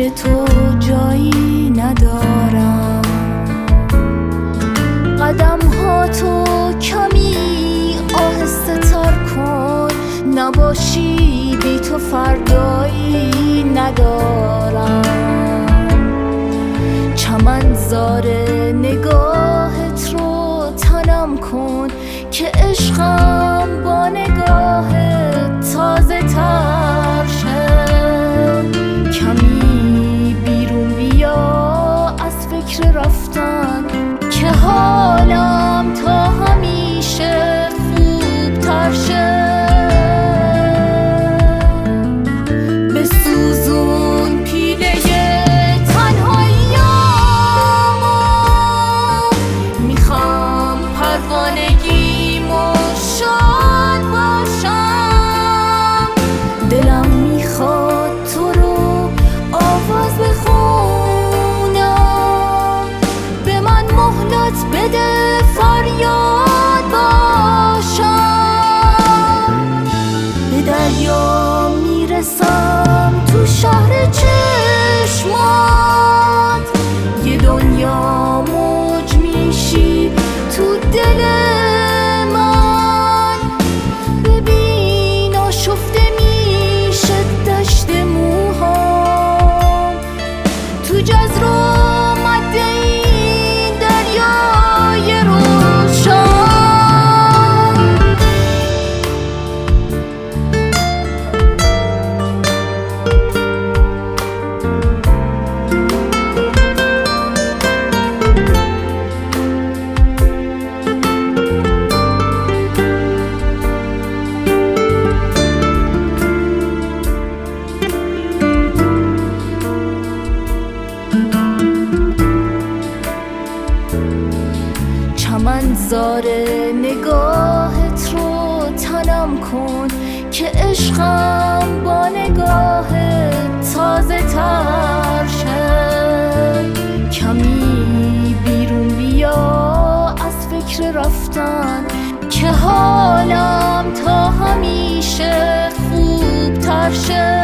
تو جایی ندارم. قدم ها تو کمی آهسته تر کن، نباشی بی تو فردایی ندارم. چمنزار نگاهت رو تنم کن که عشقم با نگاهت تازه تر شه. کمی بیرون بیا از فکر رفتن که حالم تا همیشه خوب تر شه. بسوزون پیله تنهاییامو، میخوام پروانگیمو شاد باشم. دلم میخواد تو رو آواز بخونم، به من مهلت بده فریاد باشم. به دریا میرسم تو شهر چشمات، یه دنیا موج میشی تو دل من. ببین آشفته میشه دشت موهام تو جزر و مد این دریای روشن. چمنزار نگاهت رو تنم کن که عشقم با نگاهت تازه تر شه. کمی بیرون بیا از فکر رفتن که حالم تا همیشه خوب تر شه.